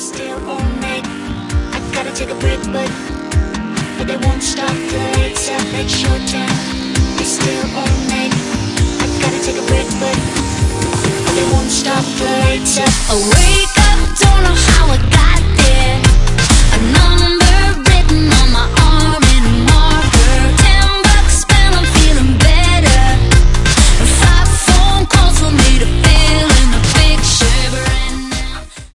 It's still all night. I gotta take a break, but they won't stop till it's up. It's showtime. It's still all night. I gotta take a break, but they won't stop till it's up. Awake.